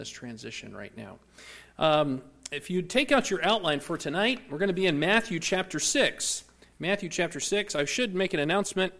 this transition right now. If you take out your outline for tonight, we're going to be in Matthew chapter 6. Matthew chapter 6. I should make an announcement.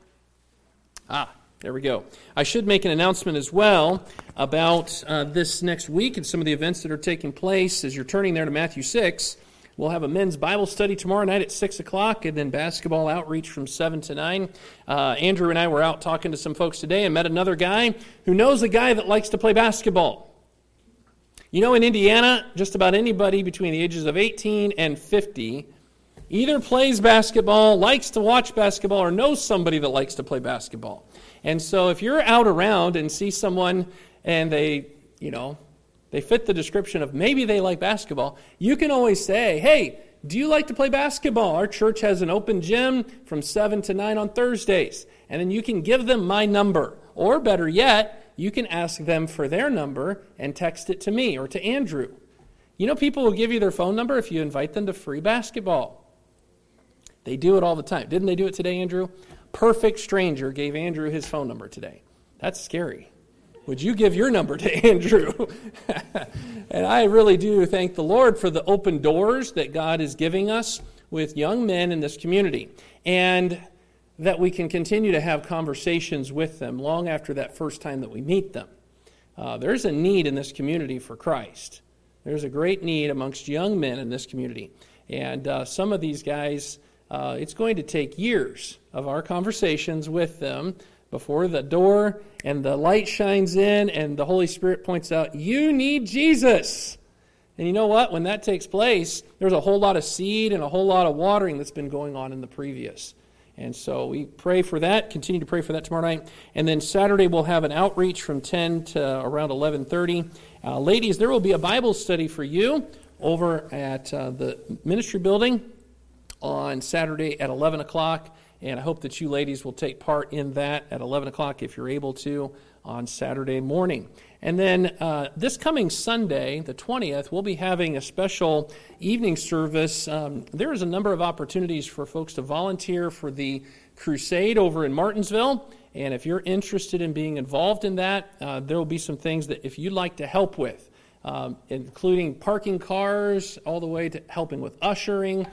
There we go. I should make an announcement as well about this next week and some of the events that are taking place. As you're turning there to Matthew 6, we'll have a men's Bible study tomorrow night at 6 o'clock, and then basketball outreach from 7 to 9. Andrew and I were out talking to some folks today and met another guy who knows a guy that likes to play basketball. You know, in Indiana, just about anybody between the ages of 18 and 50 either plays basketball, likes to watch basketball, or knows somebody that likes to play basketball. And so if you're out around and see someone and they fit the description of maybe they like basketball, you can always say, hey, do you like to play basketball? Our church has an open gym from 7 to 9 on Thursdays. And then you can give them my number. Or better yet, you can ask them for their number and text it to me or to Andrew. You know, people will give you their phone number if you invite them to free basketball. They do it all the time. Didn't they do it today, Andrew? Perfect stranger gave Andrew his phone number today. That's scary. Would you give your number to Andrew? And I really do thank the Lord for the open doors that God is giving us with young men in this community, and that we can continue to have conversations with them long after that first time that we meet them. There's a need in this community for Christ. There's a great need amongst young men in this community. And some of these guys, it's going to take years of our conversations with them before the door and the light shines in and the Holy Spirit points out, you need Jesus. And you know what? When that takes place, there's a whole lot of seed and a whole lot of watering that's been going on in the previous. And so we pray for that, continue to pray for that tomorrow night. And then Saturday we'll have an outreach from 10 to around 11:30. Ladies, there will be a Bible study for you over at the ministry building on Saturday at 11 o'clock. And I hope that you ladies will take part in that at 11 o'clock if you're able to on Saturday morning. And then this coming Sunday, the 20th, we'll be having a special evening service. There is a number of opportunities for folks to volunteer for the crusade over in Martinsville. And if you're interested in being involved in that, there will be some things that if you'd like to help with, including parking cars, all the way to helping with ushering,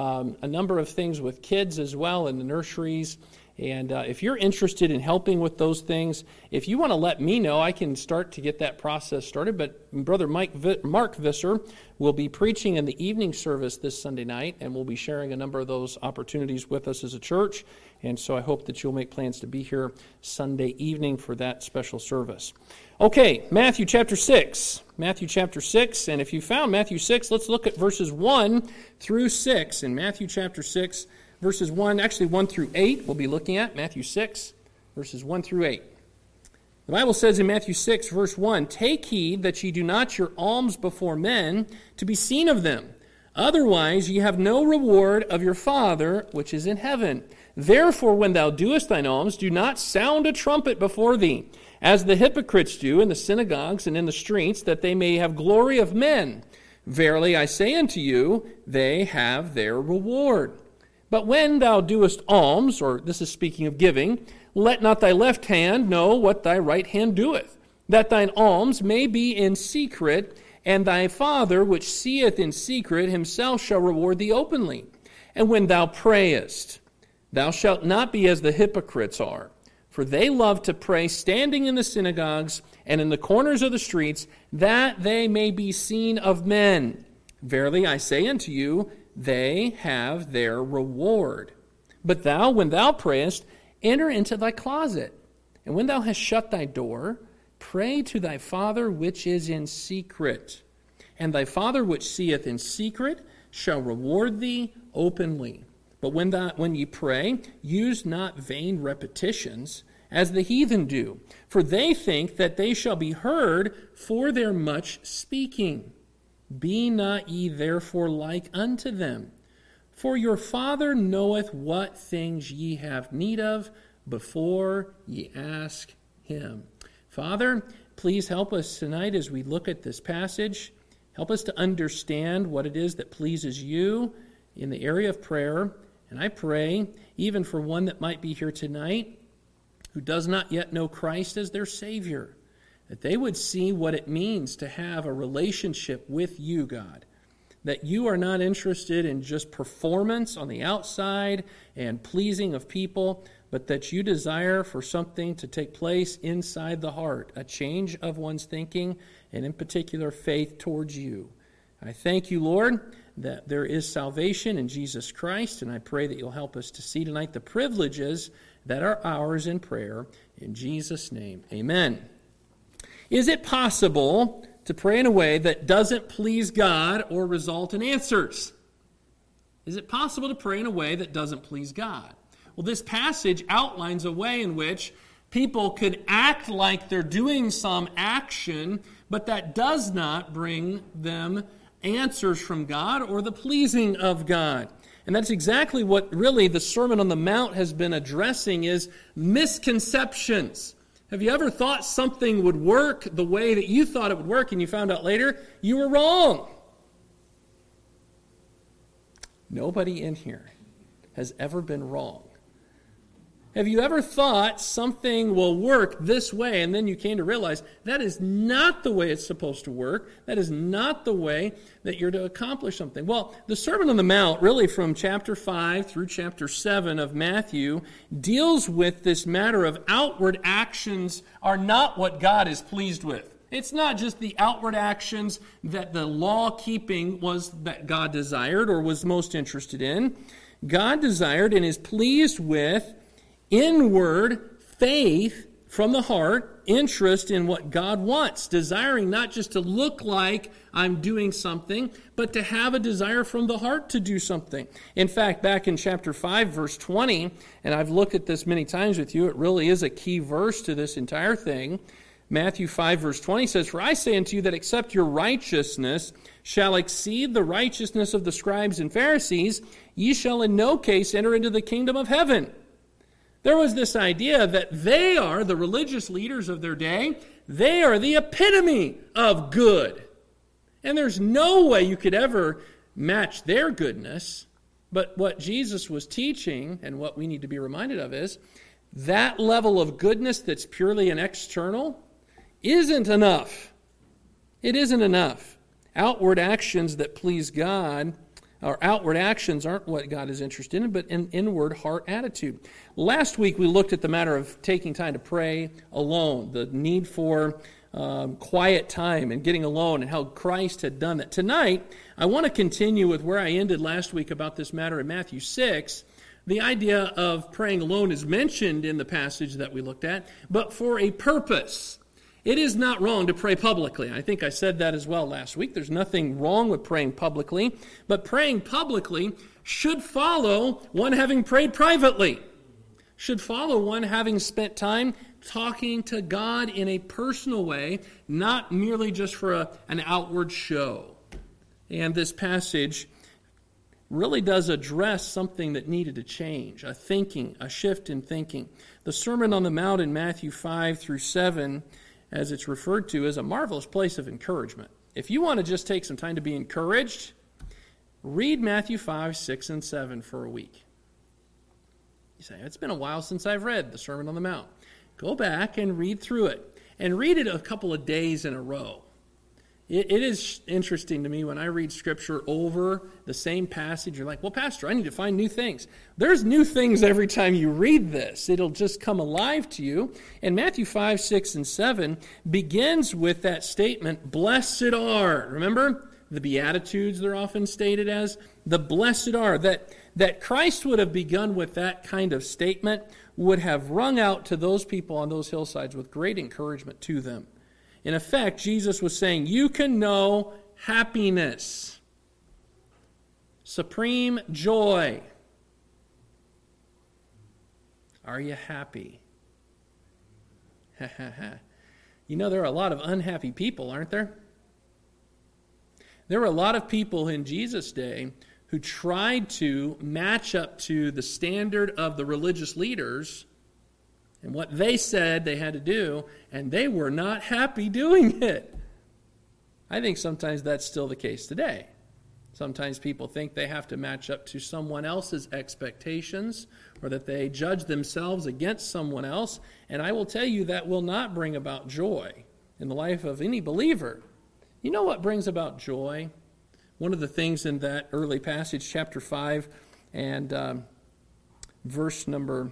a number of things with kids as well in the nurseries. And if you're interested in helping with those things, if you want to let me know, I can start to get that process started. But Brother Mark Visser will be preaching in the evening service this Sunday night, and we'll be sharing a number of those opportunities with us as a church. And so I hope that you'll make plans to be here Sunday evening for that special service. Okay, Matthew chapter 6. Matthew chapter 6. And if you found Matthew 6, let's look at verses 1 through 6. In Matthew chapter 6, verses 1 through 8, we'll be looking at Matthew 6, verses 1 through 8. The Bible says in Matthew 6, verse 1, take heed that ye do not your alms before men to be seen of them. Otherwise ye have no reward of your Father which is in heaven. Therefore, when thou doest thine alms, do not sound a trumpet before thee, as the hypocrites do in the synagogues and in the streets, that they may have glory of men. Verily I say unto you, they have their reward. But when thou doest alms, or this is speaking of giving, let not thy left hand know what thy right hand doeth, that thine alms may be in secret, and thy Father which seeth in secret himself shall reward thee openly. And when thou prayest, thou shalt not be as the hypocrites are, for they love to pray standing in the synagogues and in the corners of the streets, that they may be seen of men. Verily I say unto you, they have their reward. But thou, when thou prayest, enter into thy closet, and when thou hast shut thy door, pray to thy Father which is in secret. And thy Father which seeth in secret shall reward thee openly. But when ye pray, use not vain repetitions, as the heathen do, for they think that they shall be heard for their much speaking. Be not ye therefore like unto them, for your Father knoweth what things ye have need of before ye ask him. Father, please help us tonight as we look at this passage. Help us to understand what it is that pleases you in the area of prayer. And I pray, even for one that might be here tonight who does not yet know Christ as their Savior, that they would see what it means to have a relationship with you, God. That you are not interested in just performance on the outside and pleasing of people, but that you desire for something to take place inside the heart, a change of one's thinking, and in particular, faith towards you. I thank you, Lord, that there is salvation in Jesus Christ, and I pray that you'll help us to see tonight the privileges that are ours in prayer. In Jesus' name, amen. Is it possible to pray in a way that doesn't please God or result in answers? Is it possible to pray in a way that doesn't please God? Well, this passage outlines a way in which people could act like they're doing some action, but that does not bring them answers from God or the pleasing of God. And that's exactly what really the Sermon on the Mount has been addressing, is misconceptions. Have you ever thought something would work the way that you thought it would work, and you found out later you were wrong? Nobody in here has ever been wrong. Have you ever thought something will work this way, and then you came to realize that is not the way it's supposed to work? That is not the way that you're to accomplish something. Well, the Sermon on the Mount, really from chapter 5 through chapter 7 of Matthew, deals with this matter of outward actions are not what God is pleased with. It's not just the outward actions that the law-keeping was that God desired or was most interested in. God desired and is pleased with inward faith from the heart, interest in what God wants, desiring not just to look like I'm doing something, but to have a desire from the heart to do something. In fact, back in chapter 5, verse 20, and I've looked at this many times with you, it really is a key verse to this entire thing. Matthew 5, verse 20 says, "For I say unto you that except your righteousness shall exceed the righteousness of the scribes and Pharisees, ye shall in no case enter into the kingdom of heaven." There was this idea that they are the religious leaders of their day. They are the epitome of good. And there's no way you could ever match their goodness. But what Jesus was teaching, and what we need to be reminded of, is that level of goodness that's purely an external isn't enough. It isn't enough. Outward actions that please God, our outward actions aren't what God is interested in, but an inward heart attitude. Last week we looked at the matter of taking time to pray alone, the need for quiet time and getting alone, and how Christ had done that. Tonight, I want to continue with where I ended last week about this matter in Matthew 6. The idea of praying alone is mentioned in the passage that we looked at, but for a purpose. It is not wrong to pray publicly. I think I said that as well last week. There's nothing wrong with praying publicly, but praying publicly should follow one having prayed privately. Should follow one having spent time talking to God in a personal way, not merely just for an outward show. And this passage really does address something that needed to change, a shift in thinking. The Sermon on the Mount in Matthew 5 through 7, as it's referred to, is a marvelous place of encouragement. If you want to just take some time to be encouraged, read Matthew 5, 6, and 7 for a week. You say, it's been a while since I've read the Sermon on the Mount. Go back and read through it. And read it a couple of days in a row. It is interesting to me when I read Scripture over the same passage. You're like, well, Pastor, I need to find new things. There's new things every time you read this. It'll just come alive to you. And Matthew 5, 6, and 7 begins with that statement, blessed are. Remember? The Beatitudes, they're often stated as. The blessed are. That Christ would have begun with that kind of statement would have rung out to those people on those hillsides with great encouragement to them. In effect, Jesus was saying, you can know happiness, supreme joy. Are you happy? You know, there are a lot of unhappy people, aren't there? There were a lot of people in Jesus' day who tried to match up to the standard of the religious leaders and what they said they had to do, and they were not happy doing it. I think sometimes that's still the case today. Sometimes people think they have to match up to someone else's expectations, or that they judge themselves against someone else, and I will tell you that will not bring about joy. in the life of any believer. You know what brings about joy? One of the things in that early passage, chapter 5 and verse number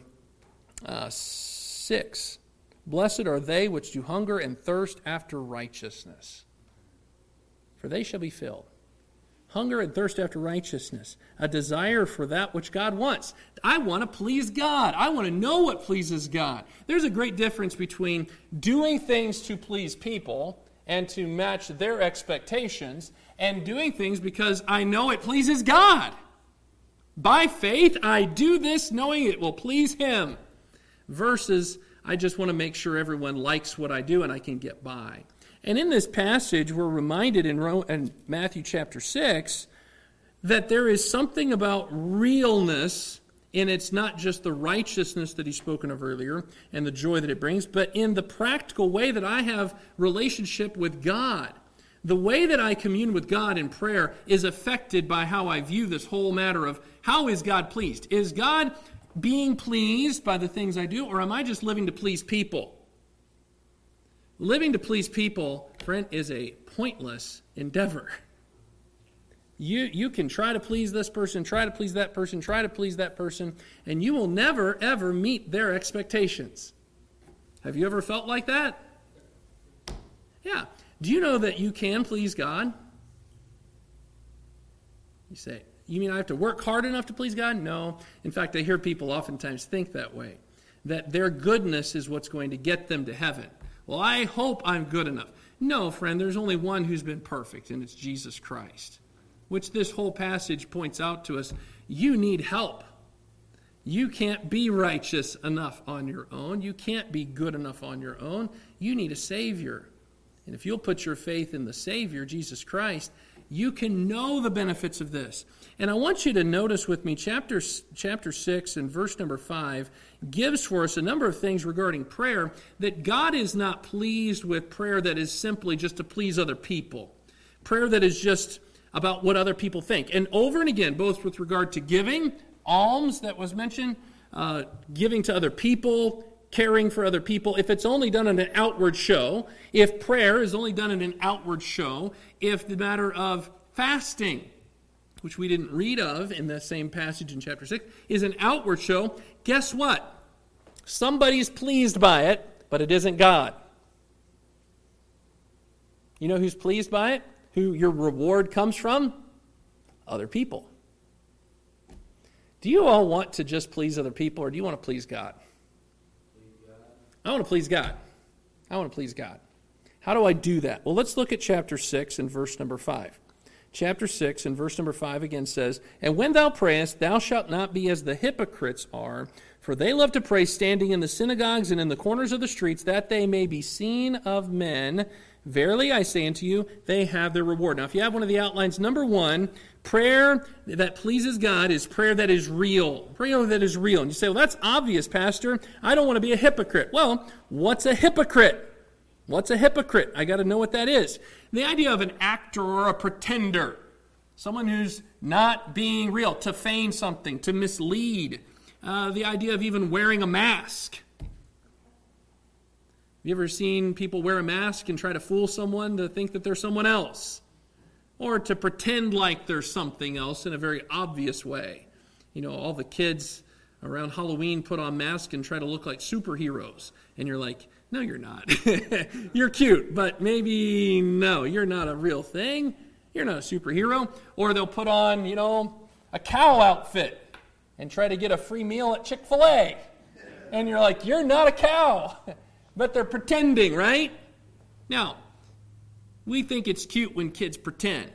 6. Blessed are they which do hunger and thirst after righteousness, for they shall be filled. Hunger and thirst after righteousness, a desire for that which God wants. I want to please God. I want to know what pleases God. There's a great difference between doing things to please people and to match their expectations, and doing things because I know it pleases God. By faith, I do this knowing it will please Him, versus I just want to make sure everyone likes what I do and I can get by. And in this passage, we're reminded in Matthew chapter 6 that there is something about realness, and it's not just the righteousness that he's spoken of earlier and the joy that it brings, but in the practical way that I have relationship with God. The way that I commune with God in prayer is affected by how I view this whole matter of how is God pleased? Is God being pleased by the things I do, or am I just living to please people? Living to please people, friend, is a pointless endeavor. You can try to please this person, try to please that person, try to please that person, and you will never, ever meet their expectations. Have you ever felt like that? Yeah. Do you know that you can please God? You say, you mean I have to work hard enough to please God? No. In fact, I hear people oftentimes think that way, that their goodness is what's going to get them to heaven. Well, I hope I'm good enough. No, friend, there's only one who's been perfect, and it's Jesus Christ, which this whole passage points out to us. You need help. You can't be righteous enough on your own. You can't be good enough on your own. You need a Savior. And if you'll put your faith in the Savior, Jesus Christ, you can know the benefits of this. And I want you to notice with me, chapter 6 and verse number 5 gives for us a number of things regarding prayer, that God is not pleased with prayer that is simply just to please other people. Prayer that is just about what other people think. And over and again, both with regard to giving, alms that was mentioned, giving to other people, caring for other people, if it's only done in an outward show, if prayer is only done in an outward show, if the matter of fasting, which we didn't read of in the same passage in chapter 6, is an outward show, guess what? Somebody's pleased by it, but it isn't God. You know who's pleased by it? Who your reward comes from? Other people. Do you all want to just please other people, or do you want to please God? I want to please God. I want to please God. How do I do that? Well, let's look at chapter 6 and verse number 5. Chapter 6 and verse number 5 again says, "And when thou prayest, thou shalt not be as the hypocrites are, for they love to pray standing in the synagogues and in the corners of the streets, that they may be seen of men. Verily I say unto you, they have their reward." Now, if you have one of the outlines, number 1, prayer that pleases God is prayer that is real. Prayer that is real. And you say, well, that's obvious, Pastor. I don't want to be a hypocrite. Well, what's a hypocrite? What's a hypocrite? I got to know what that is. The idea of an actor or a pretender, someone who's not being real, to feign something, to mislead. The idea of even wearing a mask. You ever seen people wear a mask and try to fool someone to think that they're someone else? Or to pretend like they're something else in a very obvious way. You know, all the kids around Halloween put on masks and try to look like superheroes. And you're like, no, you're not. You're cute, but maybe, no, you're not a real thing. You're not a superhero. Or they'll put on, a cow outfit and try to get a free meal at Chick-fil-A. And you're like, you're not a cow. But they're pretending, right? Now, we think it's cute when kids pretend.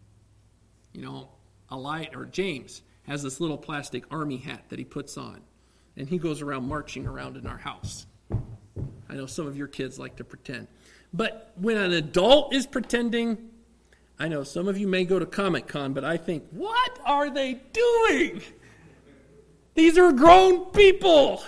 James has this little plastic army hat that he puts on, and he goes around marching around in our house. I know some of your kids like to pretend. But when an adult is pretending, I know some of you may go to Comic-Con, but I think, what are they doing? These are grown people.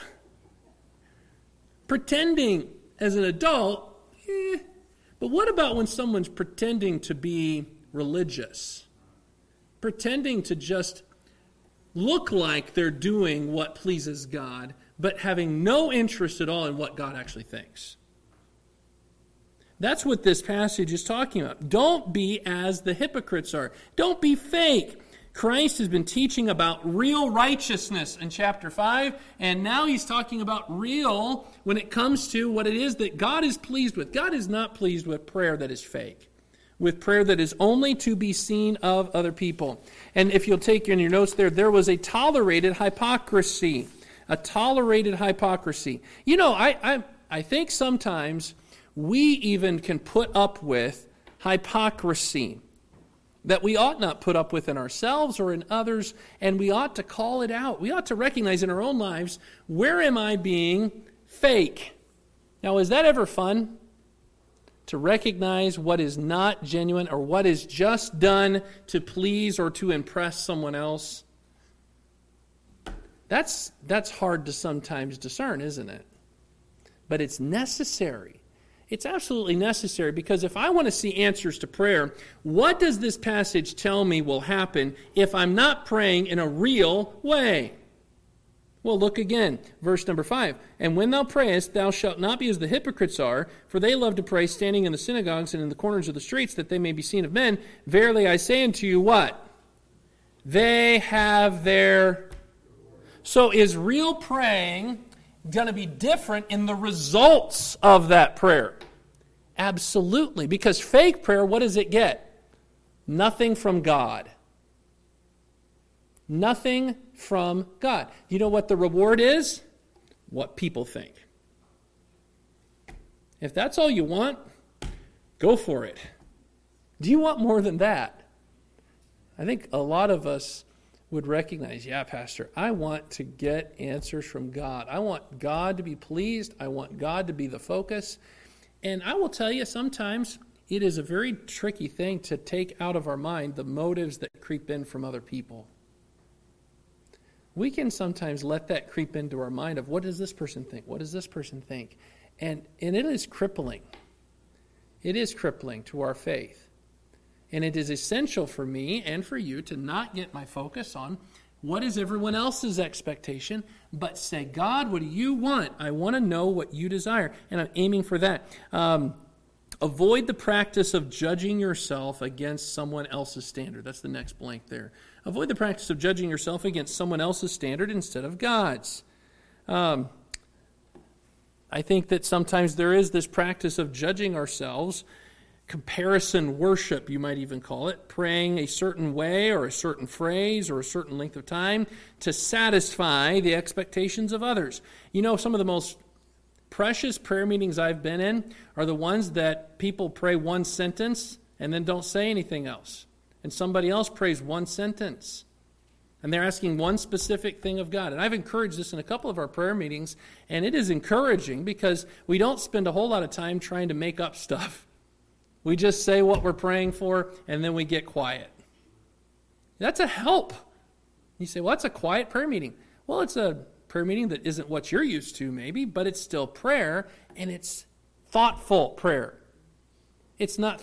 Pretending as an adult, But what about when someone's pretending to be religious? Pretending to just look like they're doing what pleases God, but having no interest at all in what God actually thinks. That's what this passage is talking about. Don't be as the hypocrites are. Don't be fake. Christ has been teaching about real righteousness in chapter 5, and now he's talking about real when it comes to what it is that God is pleased with. God is not pleased with prayer that is fake, with prayer that is only to be seen of other people. And if you'll take in your notes there was a tolerated hypocrisy. A tolerated hypocrisy. You know, I think sometimes we even can put up with hypocrisy that we ought not put up with in ourselves or in others, and we ought to call it out. We ought to recognize in our own lives, where am I being fake? Now, is that ever fun? To recognize what is not genuine or what is just done to please or to impress someone else? That's hard to sometimes discern, isn't it? But it's necessary. It's absolutely necessary, because if I want to see answers to prayer, what does this passage tell me will happen if I'm not praying in a real way? Well, look again, verse number 5. And when thou prayest, thou shalt not be as the hypocrites are, for they love to pray standing in the synagogues and in the corners of the streets, that they may be seen of men. Verily I say unto you, what? They have their... So is real praying going to be different in the results of that prayer? Absolutely. Because fake prayer, what does it get? Nothing from God. Nothing from God. You know what the reward is? What people think. If that's all you want, go for it. Do you want more than that? I think a lot of us would recognize, yeah, Pastor, I want to get answers from God. I want God to be pleased. I want God to be the focus. And I will tell you, sometimes it is a very tricky thing to take out of our mind the motives that creep in from other people. We can sometimes let that creep into our mind of, what does this person think? What does this person think? And it is crippling. It is crippling to our faith. And it is essential for me and for you to not get my focus on what is everyone else's expectation, but say, God, what do you want? I want to know what you desire, and I'm aiming for that. Avoid the practice of judging yourself against someone else's standard. That's the next blank there. Avoid the practice of judging yourself against someone else's standard instead of God's. I think that sometimes there is this practice of judging ourselves, comparison worship, you might even call it, praying a certain way or a certain phrase or a certain length of time to satisfy the expectations of others. You know, some of the most precious prayer meetings I've been in are the ones that people pray one sentence and then don't say anything else. And somebody else prays one sentence. And they're asking one specific thing of God. And I've encouraged this in a couple of our prayer meetings, and it is encouraging because we don't spend a whole lot of time trying to make up stuff. We just say what we're praying for, and then we get quiet. That's a help. You say, well, that's a quiet prayer meeting. Well, it's a prayer meeting that isn't what you're used to, maybe, but it's still prayer, and it's thoughtful prayer. It's not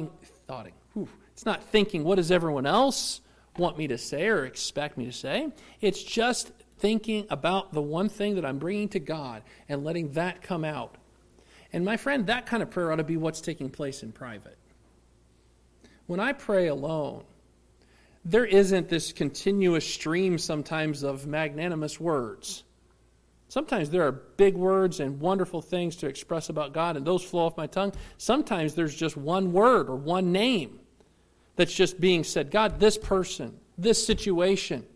It's not thinking, what does everyone else want me to say or expect me to say? It's just thinking about the one thing that I'm bringing to God and letting that come out. And my friend, that kind of prayer ought to be what's taking place in private. When I pray alone, there isn't this continuous stream sometimes of magnanimous words. Sometimes there are big words and wonderful things to express about God, and those flow off my tongue. Sometimes there's just one word or one name that's just being said. God, this person, this situation.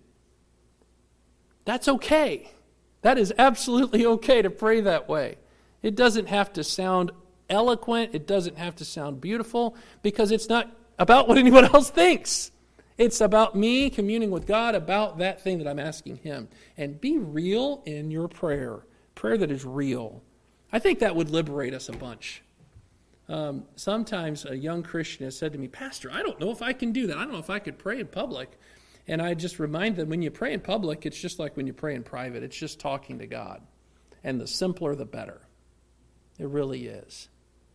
That's okay. That is absolutely okay to pray that way. It doesn't have to sound eloquent. It doesn't have to sound beautiful, because it's not about what anyone else thinks. It's about me communing with God about that thing that I'm asking Him. And be real in your prayer. Prayer that is real. I think that would liberate us a bunch. Sometimes a young Christian has said to me, Pastor, I don't know if I can do that. I don't know if I could pray in public. And I just remind them, when you pray in public, it's just like when you pray in private. It's just talking to God. And the simpler, the better. It really is.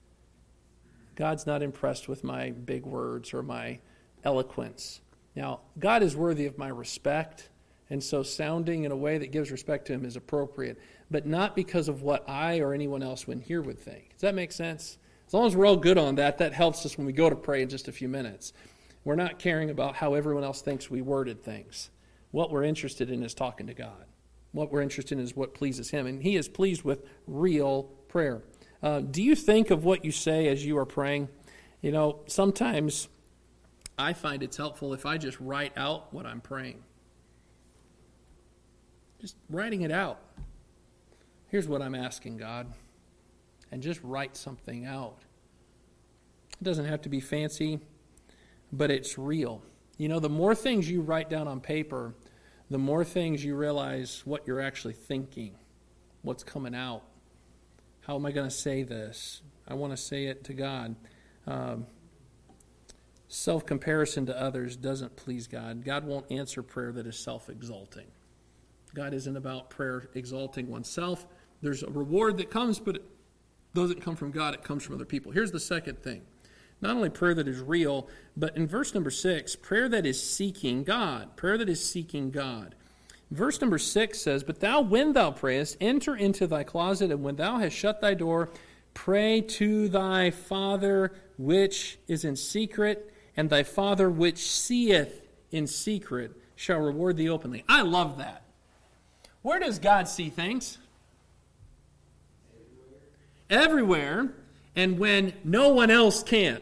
God's not impressed with my big words or my eloquence. Now, God is worthy of my respect, and so sounding in a way that gives respect to Him is appropriate, but not because of what I or anyone else in here would think. Does that make sense? As long as we're all good on that, that helps us when we go to pray in just a few minutes. We're not caring about how everyone else thinks we worded things. What we're interested in is talking to God. What we're interested in is what pleases Him. And He is pleased with real prayer. Do you think of what you say as you are praying? You know, sometimes I find it's helpful if I just write out what I'm praying. Just writing it out. Here's what I'm asking God. And just write something out. It doesn't have to be fancy, but it's real. You know, the more things you write down on paper, the more things you realize what you're actually thinking, what's coming out. How am I going to say this? I want to say it to God. Self-comparison to others doesn't please God. God won't answer prayer that is self-exalting. God isn't about prayer exalting oneself. There's a reward that comes, but it doesn't come from God. It comes from other people. Here's the second thing. Not only prayer that is real, but in verse number 6, prayer that is seeking God. Prayer that is seeking God. Verse number 6 says, "But thou, when thou prayest, enter into thy closet, and when thou hast shut thy door, pray to thy Father which is in secret, and thy Father which seeth in secret shall reward thee openly." I love that. Where does God see things? Everywhere, and when no one else can.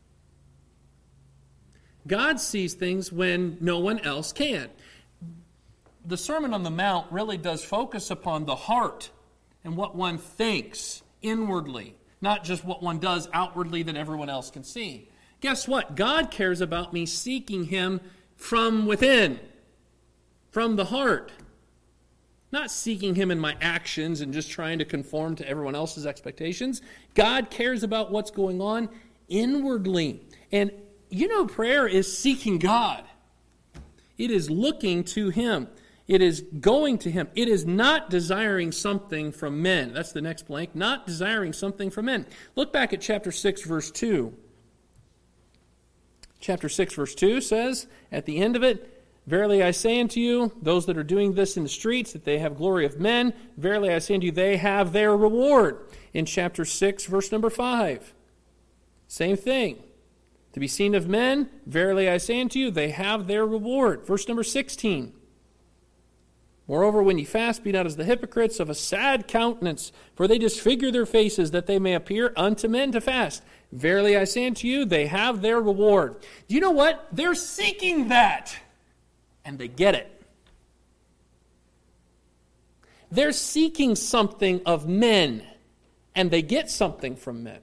God sees things when no one else can. The Sermon on the Mount really does focus upon the heart and what one thinks inwardly, not just what one does outwardly that everyone else can see. Guess what? God cares about me seeking Him from within, from the heart. Not seeking Him in my actions and just trying to conform to everyone else's expectations. God cares about what's going on inwardly. And you know, prayer is seeking God. It is looking to Him. It is going to Him. It is not desiring something from men. That's the next blank. Not desiring something from men. Look back at chapter 6, verse 2. Chapter 6, verse 2 says, at the end of it, "Verily I say unto you, those that are doing this in the streets, that they have glory of men, verily I say unto you, they have their reward." In chapter 6, verse number 5, same thing. "To be seen of men, verily I say unto you, they have their reward." Verse number 16, "Moreover, when ye fast, be not as the hypocrites of a sad countenance, for they disfigure their faces, that they may appear unto men to fast. Verily I say unto you, they have their reward." Do you know what? They're seeking that. And they get it. They're seeking something of men, and they get something from men.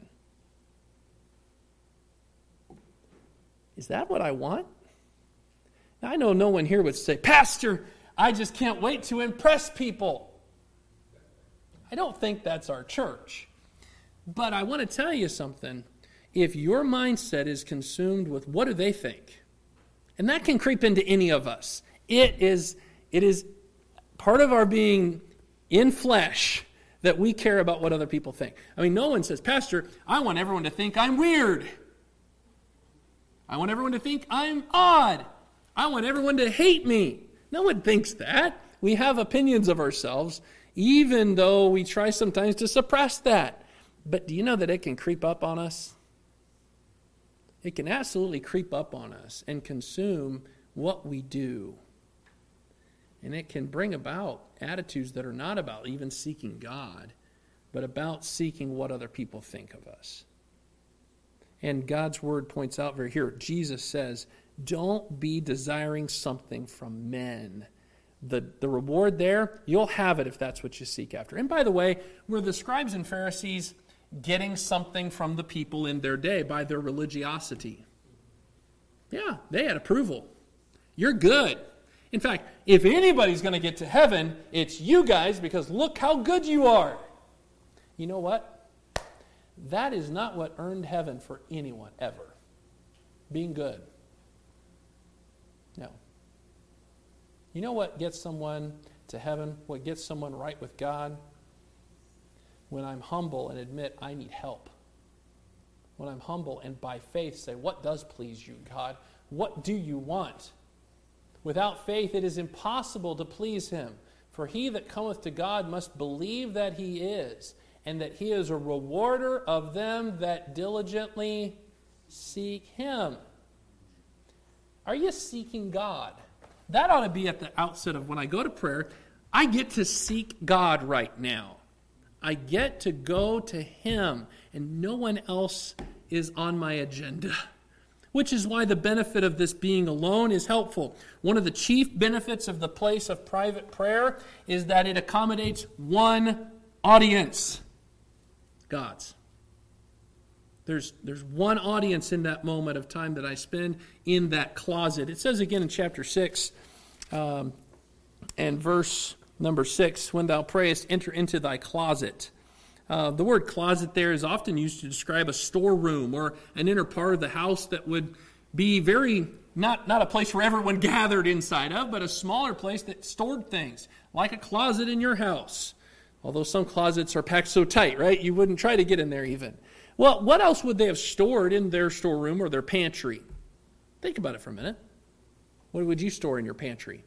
Is that what I want? Now, I know no one here would say, "Pastor, I just can't wait to impress people." I don't think that's our church. But I want to tell you something. If your mindset is consumed with what do they think, and that can creep into any of us. It is part of our being in flesh that we care about what other people think. I mean, no one says, "Pastor, I want everyone to think I'm weird. I want everyone to think I'm odd. I want everyone to hate me." No one thinks that. We have opinions of ourselves, even though we try sometimes to suppress that. But do you know that it can creep up on us? It can absolutely creep up on us and consume what we do. And it can bring about attitudes that are not about even seeking God, but about seeking what other people think of us. And God's word points out very here, Jesus says, don't be desiring something from men. The reward there, you'll have it if that's what you seek after. And by the way, were the scribes and Pharisees getting something from the people in their day by their religiosity? Yeah, they had approval. You're good. In fact, if anybody's going to get to heaven, it's you guys, because look how good you are. You know what? That is not what earned heaven for anyone, ever. Being good. No. You know what gets someone to heaven? What gets someone right with God? When I'm humble and admit I need help. When I'm humble and by faith say, what does please you, God? What do you want? Without faith it is impossible to please Him. For he that cometh to God must believe that He is, and that he is a rewarder of them that diligently seek him. Are you seeking God? That ought to be at the outset of when I go to prayer. I get to seek God right now. I get to go to him, and no one else is on my agenda. Which is why the benefit of this being alone is helpful. One of the chief benefits of the place of private prayer is that it accommodates one audience. God's. There's one audience in that moment of time that I spend in that closet. It says again in chapter 6 and verse number 6, when thou prayest, enter into thy closet. The word closet there is often used to describe a storeroom or an inner part of the house that would be very, not a place where everyone gathered inside of, but a smaller place that stored things, like a closet in your house. Although some closets are packed so tight, right? You wouldn't try to get in there even. Well, what else would they have stored in their storeroom or their pantry? Think about it for a minute. What would you store in your pantry?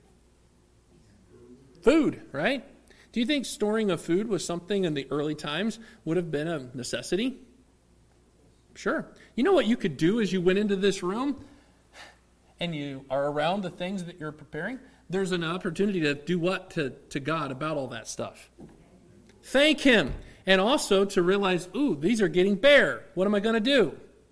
Food, right? Do you think storing of food was something in the early times would have been a necessity? Sure. You know what you could do as you went into this room and you are around the things that you're preparing? There's an opportunity to do what to God about all that stuff? Thank him. And also to realize, ooh, these are getting bare. What am I going to do?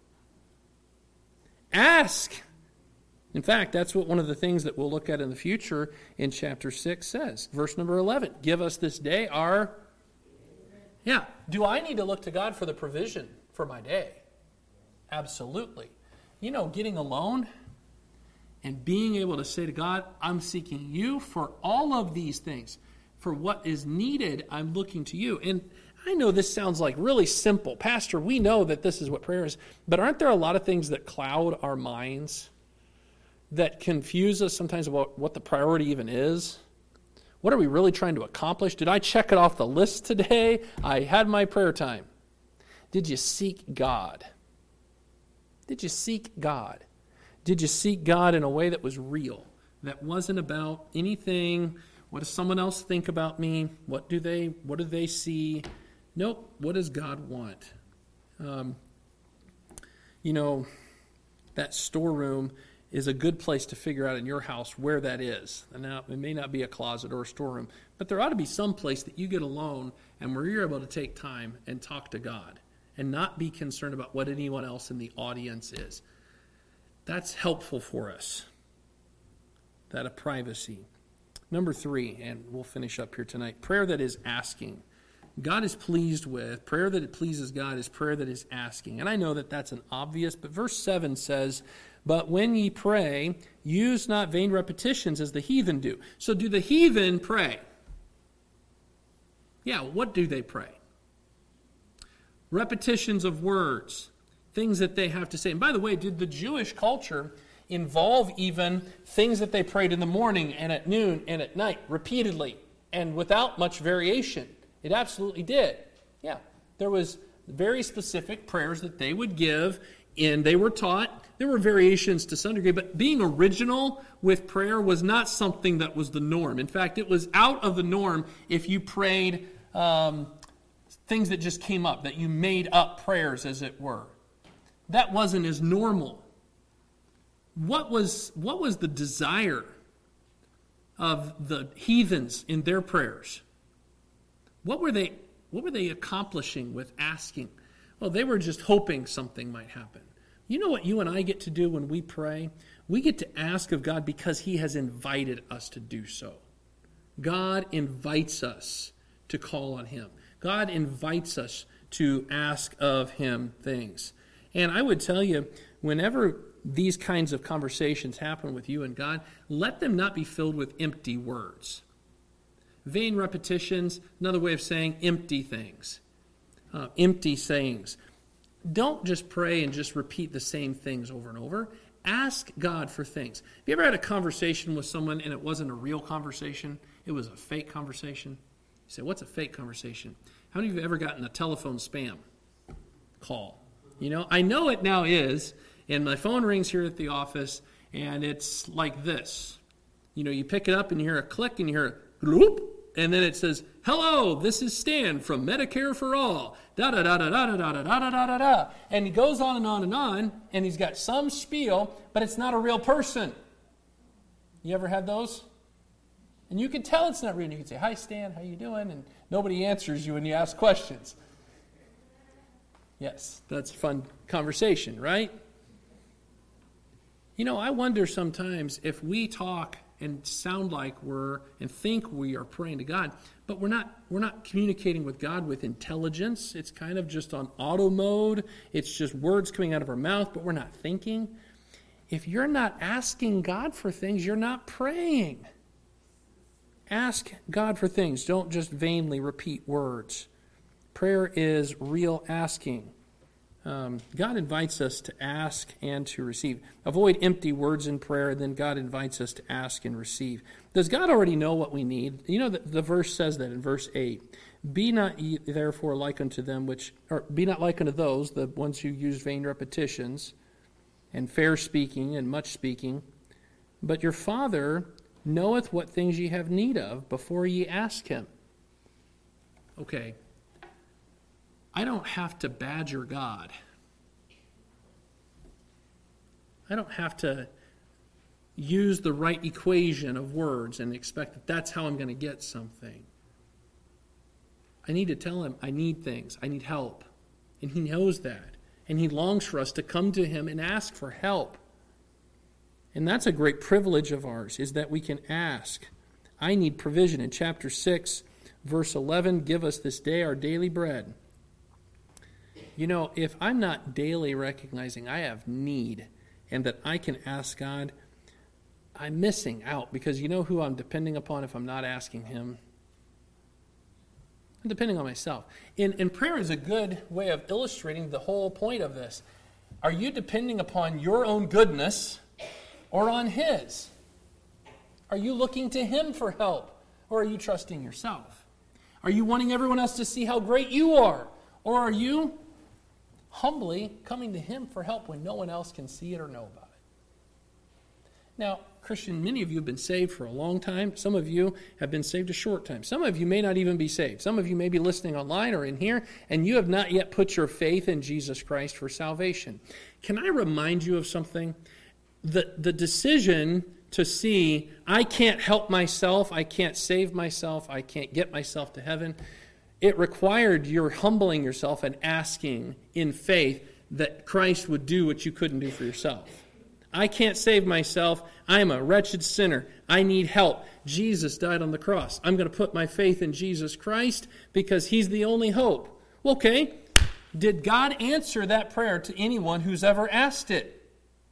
Ask. In fact, that's what one of the things that we'll look at in the future in chapter 6 says. Verse number 11, give us this day our... Yeah, do I need to look to God for the provision for my day? Absolutely. You know, getting alone and being able to say to God, I'm seeking you for all of these things. For what is needed, I'm looking to you. And I know this sounds like really simple. Pastor, we know that this is what prayer is. But aren't there a lot of things that cloud our minds? That confuse us sometimes about what the priority even is? What are we really trying to accomplish? Did I check it off the list today? I had my prayer time. Did you seek God? Did you seek God? Did you seek God in a way that was real? That wasn't about anything, what does someone else think about me? What do they see? Nope. What does God want? That storeroom is a good place to figure out in your house where that is. And now, it may not be a closet or a storeroom, but there ought to be some place that you get alone and where you're able to take time and talk to God and not be concerned about what anyone else in the audience is. That's helpful for us, that of privacy. Number 3, and we'll finish up here tonight, prayer that is asking. God is pleased with, prayer that it pleases God is prayer that is asking. And I know that that's an obvious, but verse 7 says, but when ye pray, use not vain repetitions as the heathen do. So do the heathen pray? Yeah, what do they pray? Repetitions of words, things that they have to say. And by the way, did the Jewish culture involve even things that they prayed in the morning and at noon and at night repeatedly and without much variation? It absolutely did. Yeah, there was very specific prayers that they would give, and they were taught. There were variations to some degree, but being original with prayer was not something that was the norm. In fact, it was out of the norm if you prayed things that just came up, that you made up prayers, as it were. That wasn't as normal. What was the desire of the heathens in their prayers? What were they accomplishing with asking? Well, they were just hoping something might happen. You know what you and I get to do when we pray? We get to ask of God because He has invited us to do so. God invites us to call on Him. God invites us to ask of Him things. And I would tell you, whenever these kinds of conversations happen with you and God, let them not be filled with empty words. Vain repetitions, another way of saying empty things. Empty sayings. Don't just pray and just repeat the same things over and over. Ask God for things. Have you ever had a conversation with someone and it wasn't a real conversation? It was a fake conversation? You say, what's a fake conversation? How many of you have ever gotten a telephone spam call? You know, I know it now is, and my phone rings here at the office, and it's like this. You know, you pick it up and you hear a click and you hear a gloop, And then it says, hello, this is Stan from Medicare for All. Da-da-da-da-da-da-da-da-da-da-da. And he goes on, and he's got some spiel, but it's not a real person. You ever had those? And you can tell it's not real. You can say, hi, Stan, how you doing? And nobody answers you when you ask questions. Yes, that's a fun conversation, right? You know, I wonder sometimes if we talk and sound like and think we are praying to God, but we're not communicating with God with intelligence. It's kind of just on auto mode. It's just words coming out of our mouth, but we're not thinking. If you're not asking God for things, you're not praying. Ask God for things. Don't just vainly repeat words. Prayer is real asking. God invites us to ask and to receive. Avoid empty words in prayer, and then God invites us to ask and receive. Does God already know what we need? You know, the verse says that in verse 8. Be not ye therefore like unto them be not like unto those, the ones who use vain repetitions, and fair speaking, and much speaking. But your Father knoweth what things ye have need of before ye ask him. Okay. I don't have to badger God. I don't have to use the right equation of words and expect that that's how I'm going to get something. I need to tell him I need things. I need help. And he knows that. And he longs for us to come to him and ask for help. And that's a great privilege of ours, is that we can ask. I need provision. In chapter 6, verse 11, give us this day our daily bread. You know, if I'm not daily recognizing I have need and that I can ask God, I'm missing out, because you know who I'm depending upon if I'm not asking him? I'm depending on myself. And prayer is a good way of illustrating the whole point of this. Are you depending upon your own goodness or on his? Are you looking to him for help, or are you trusting yourself? Are you wanting everyone else to see how great you are, or are you humbly coming to him for help when no one else can see it or know about it? Now, Christian, many of you have been saved for a long time. Some of you have been saved a short time. Some of you may not even be saved. Some of you may be listening online or in here, and you have not yet put your faith in Jesus Christ for salvation. Can I remind you of something? The decision to see, I can't help myself, I can't save myself, I can't get myself to heaven, it required your humbling yourself and asking in faith that Christ would do what you couldn't do for yourself. I can't save myself. I am a wretched sinner. I need help. Jesus died on the cross. I'm going to put my faith in Jesus Christ because he's the only hope. Okay, did God answer that prayer to anyone who's ever asked it?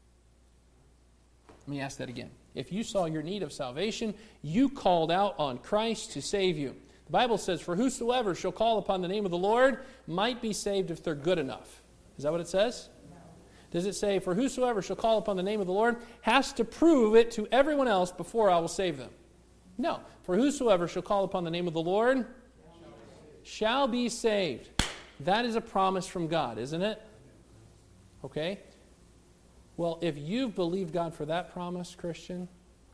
Let me ask that again. If you saw your need of salvation, you called out on Christ to save you. The Bible says, for whosoever shall call upon the name of the Lord might be saved if they're good enough. Is that what it says? No. Does it say, for whosoever shall call upon the name of the Lord has to prove it to everyone else before I will save them? No. For whosoever shall call upon the name of the Lord shall be saved. That is a promise from God, isn't it? Okay. Well, if you've believed God for that promise, Christian,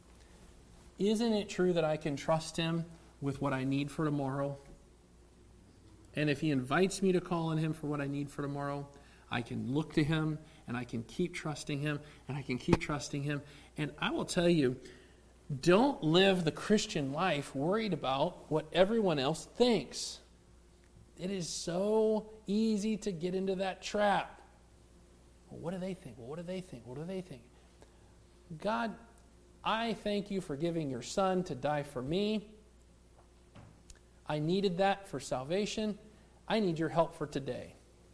isn't it true that I can trust him with what I need for tomorrow? And if he invites me to call on him for what I need for tomorrow, I can look to him and I can keep trusting him and I can keep trusting him. And I will tell you, don't live the Christian life worried about what everyone else thinks. It is so easy to get into that trap. Well, what do they think? Well, what do they think? What do they think? God, I thank you for giving your son to die for me. I needed that for salvation. I need your help for today.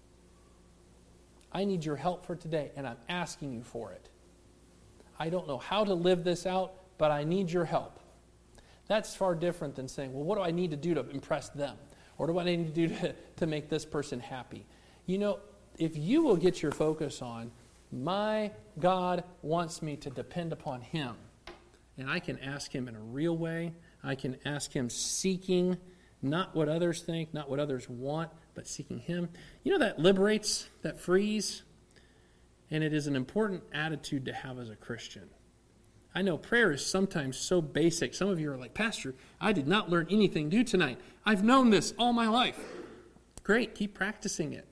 I need your help for today, and I'm asking you for it. I don't know how to live this out, but I need your help. That's far different than saying, well, what do I need to do to impress them? Or what do I need to do to make this person happy? You know, if you will get your focus on, my God wants me to depend upon him, and I can ask him in a real way, I can ask him seeking not what others think, not what others want, but seeking him. You know, that liberates, that frees, and it is an important attitude to have as a Christian. I know prayer is sometimes so basic. Some of you are like, Pastor, I did not learn anything new tonight. I've known this all my life. Great, keep practicing it.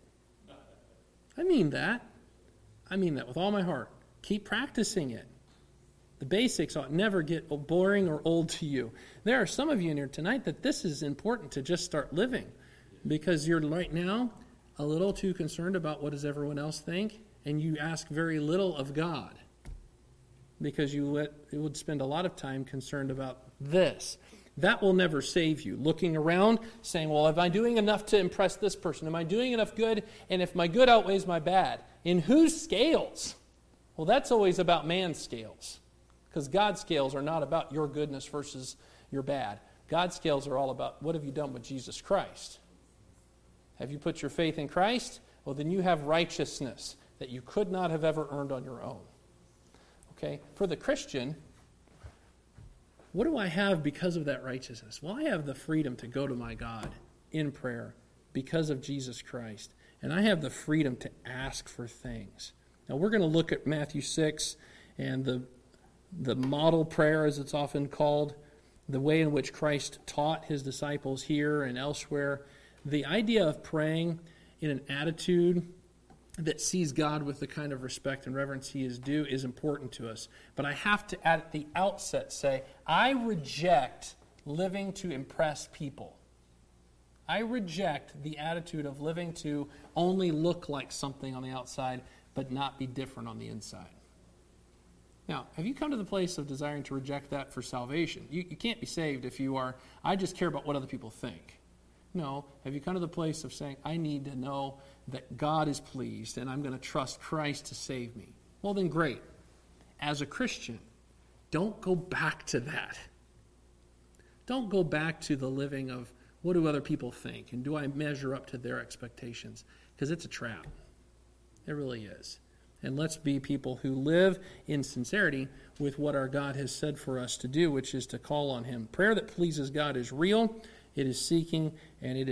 I mean that. I mean that with all my heart. Keep practicing it. The basics ought never get boring or old to you. There are some of you in here tonight that this is important to just start living, because you're right now a little too concerned about what does everyone else think, and you ask very little of God, because you would spend a lot of time concerned about this. That will never save you. Looking around, saying, well, am I doing enough to impress this person? Am I doing enough good? And if my good outweighs my bad, in whose scales? Well, that's always about man's scales, because God's scales are not about your goodness versus your bad. God's scales are all about, what have you done with Jesus Christ? Have you put your faith in Christ? Well, then you have righteousness that you could not have ever earned on your own. Okay? For the Christian, what do I have because of that righteousness? Well, I have the freedom to go to my God in prayer because of Jesus Christ. And I have the freedom to ask for things. Now, we're going to look at Matthew 6 and the model prayer, as it's often called, the way in which Christ taught his disciples here and elsewhere. The idea of praying in an attitude that sees God with the kind of respect and reverence he is due is important to us. But I have to, at the outset, say, I reject living to impress people. I reject the attitude of living to only look like something on the outside, but not be different on the inside. Now, have you come to the place of desiring to reject that for salvation? You can't be saved if you are, I just care about what other people think. No, have you come to the place of saying, I need to know that God is pleased and I'm going to trust Christ to save me? Well, then great. As a Christian, don't go back to that. Don't go back to the living of what do other people think and do I measure up to their expectations? Because it's a trap. It really is. And let's be people who live in sincerity with what our God has said for us to do, which is to call on him. Prayer that pleases God is real, it is seeking, and it is